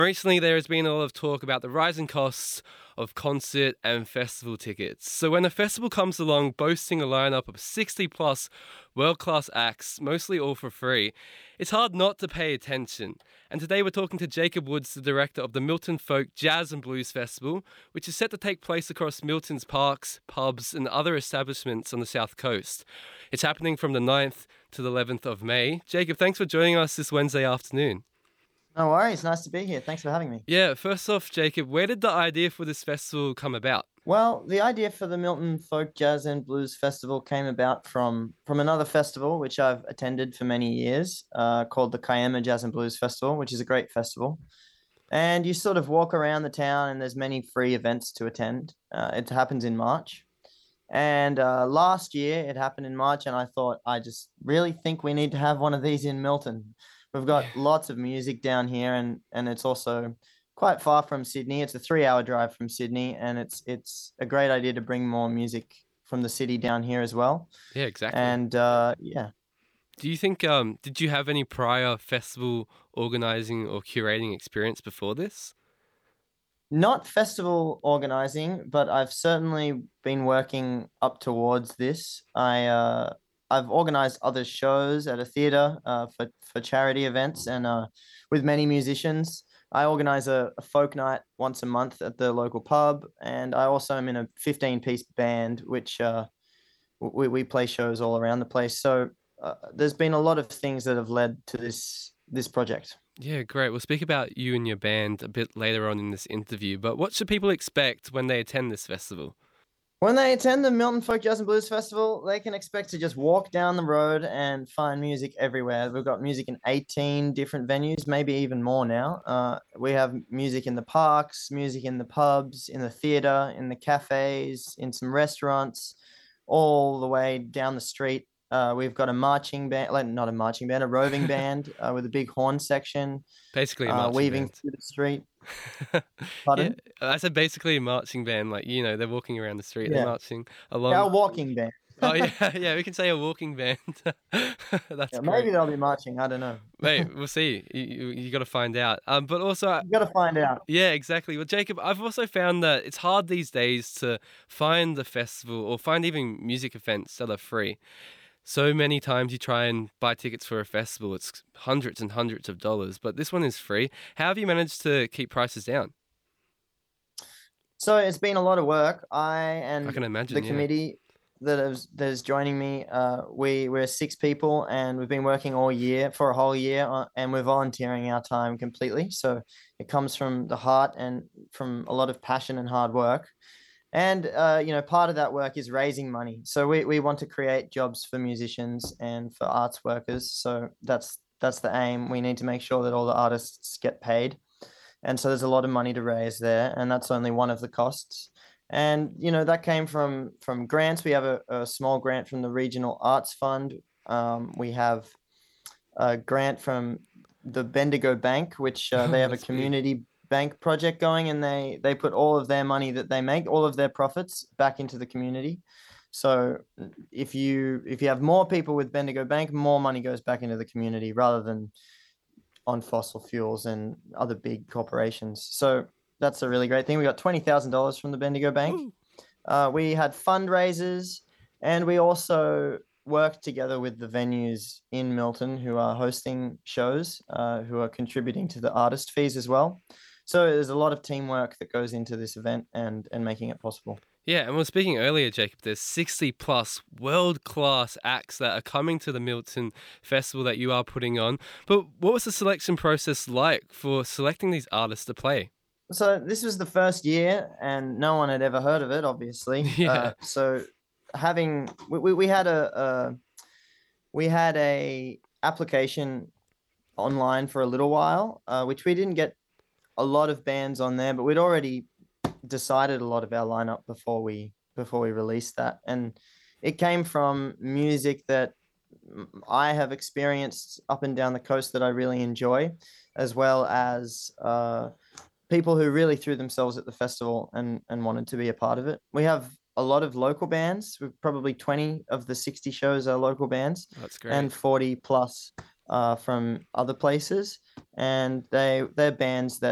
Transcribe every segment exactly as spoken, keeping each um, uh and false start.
Recently, there has been a lot of talk about the rising costs of concert and festival tickets. So, when a festival comes along boasting a lineup of sixty plus world class acts, mostly all for free, it's hard not to pay attention. And today, we're talking to Jacob Woods, the director of the Milton Folk Jazz and Blues Festival, which is set to take place across Milton's parks, pubs, and other establishments on the south coast. It's happening from the ninth to the eleventh of May. Jacob, thanks for joining us this Wednesday afternoon. No worries. Nice to be here. Thanks for having me. Yeah, first off, Jacob, where did the idea for this festival come about? Well, the idea for the Milton Folk Jazz and Blues Festival came about from from another festival which I've attended for many years, uh, called the Kiama Jazz and Blues Festival, which is a great festival. And you sort of walk around the town, and there's many free events to attend. Uh, it happens in March, and uh, last year it happened in March, and I thought I just really think we need to have one of these in Milton. We've got Yeah. lots of music down here, and and it's also quite far from Sydney. It's a three-hour drive from Sydney, and it's it's a great idea to bring more music from the city down here as well. Yeah, exactly. And uh, yeah, Do you think, um, did you have any prior festival organizing or curating experience before this? not festival organizing, but I've certainly been working up towards this. I uh, I've organized other shows at a theater uh, for for charity events and uh, with many musicians. I organize a, a folk night once a month at the local pub, and I also am in a fifteen piece band, which uh, we, we play shows all around the place. So uh, there's been a lot of things that have led to this this project. Yeah, great. We'll speak about you and your band a bit later on in this interview, but what should people expect when they attend this festival? When they attend the Milton Folk Jazz and Blues Festival, they can expect to just walk down the road and find music everywhere. We've got music in eighteen different venues, maybe even more now. Uh, we have music in the parks, music in the pubs, in the theater, in the cafes, in some restaurants, all the way down the street. Uh, we've got a marching band, like not a marching band, a roving band uh, with a big horn section Basically a uh, marching weaving band. through the street. Yeah, Pardon? I said basically a marching band, like, you know, they're walking around the street, they're Yeah, marching our along. walking band. Oh, yeah, yeah, we can say a walking band. That's Yeah, maybe great. they'll be marching. I don't know. Mate, we'll see. You, you, you got to find out. Um, but also, You got to find out. yeah, exactly. Well, Jacob, I've also found that it's hard these days to find a festival or find even music events that are free. So many times you try and buy tickets for a festival, it's hundreds and hundreds of dollars, but this one is free. How have you managed to keep prices down? So it's been a lot of work. I I and can the imagine, yeah. committee that is that is joining me. Uh, we we're six people, and we've been working all year for a whole year, uh, and we're volunteering our time completely. So it comes from the heart and from a lot of passion and hard work. And uh, you know, part of that work is raising money. So we we want to create jobs for musicians and for arts workers. So that's that's the aim. We need to make sure that all the artists get paid, and so there's a lot of money to raise there, and that's only one of the costs. And you know, that came from from grants. We have a, a small grant from the Regional Arts Fund. Um, we have a grant from the Bendigo Bank, which uh, they have a That's big. community bank project going, and they they put all of their money that they make, all of their profits, back into the community. So if you if you have more people with Bendigo Bank, more money goes back into the community rather than on fossil fuels and other big corporations. So that's a really great thing. We got twenty thousand dollars from the Bendigo Bank. Woo. Uh, we had fundraisers, and we also worked together with the venues in Milton who are hosting shows, uh, who are contributing to the artist fees as well. So there's a lot of teamwork that goes into this event and and making it possible. Yeah, and we were speaking earlier, Jacob, there's sixty plus world class acts that are coming to the Milton Festival that you are putting on. But what was the selection process like for selecting these artists to play? So this was the first year, and no one had ever heard of it, obviously. Yeah. Uh, so having we, we, we had a, a we had a application online for a little while, uh, which we didn't get a lot of bands on there, but we'd already decided a lot of our lineup before we before we released that, and it came from music that mm, I have experienced up and down the coast that I really enjoy, as well as uh, people who really threw themselves at the festival and and wanted to be a part of it. We have a lot of local bands. We've probably twenty of the sixty shows are local bands, That's and great. forty plus uh, from other places. And they they're bands that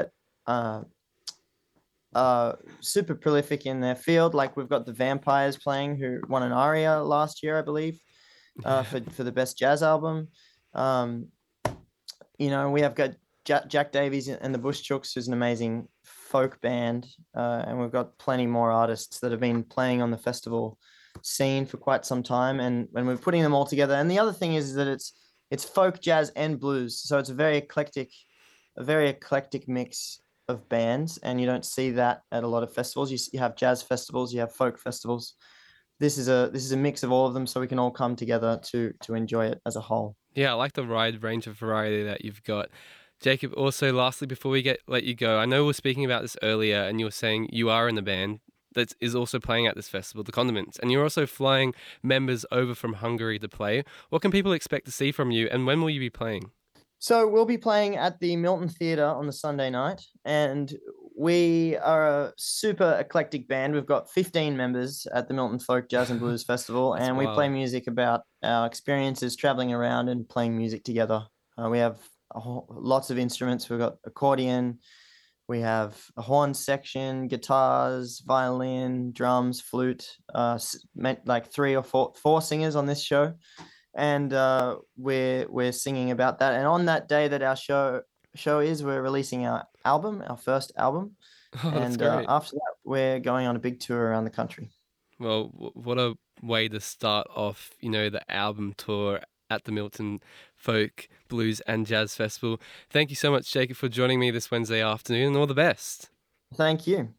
uh, uh, super prolific in their field. Like we've got the Vampires playing, who won an ARIA last year, I believe, uh, for for the best jazz album. Um, you know, we have got Jack, Jack Davies and the Bush Chooks, who's an amazing folk band, uh, and we've got plenty more artists that have been playing on the festival scene for quite some time, and when we're putting them all together. And the other thing is, is that it's it's folk, jazz, and blues, so it's a very eclectic, a very eclectic mix of bands, and you don't see that at a lot of festivals. You, you have jazz festivals, you have folk festivals. This is a this is a mix of all of them, so we can all come together to to enjoy it as a whole. Yeah, I like the wide range of variety that you've got. Jacob, also, lastly, before we get let you go, I know we were speaking about this earlier, and you were saying you are in the band that is also playing at this festival, The Condiments, and you're also flying members over from Hungary to play. What can people expect to see from you, and when will you be playing? So we'll be playing at the Milton Theatre on the Sunday night, and we are a super eclectic band. We've got fifteen members at the Milton Folk Jazz and Blues Festival, and we wild. play music about our experiences traveling around and playing music together. Uh, we have a whole, lots of instruments. We've got accordion, we have a horn section, guitars, violin, drums, flute, uh, like three or four, four singers on this show. And uh, we're we're singing about that. And on that day that our show show is, we're releasing our album, our first album. Oh, and uh, after that, we're going on a big tour around the country. Well, what a way to start off, you know, the album tour at the Milton Folk, Blues and Jazz Festival. Thank you so much, Jacob, for joining me this Wednesday afternoon, and all the best. Thank you.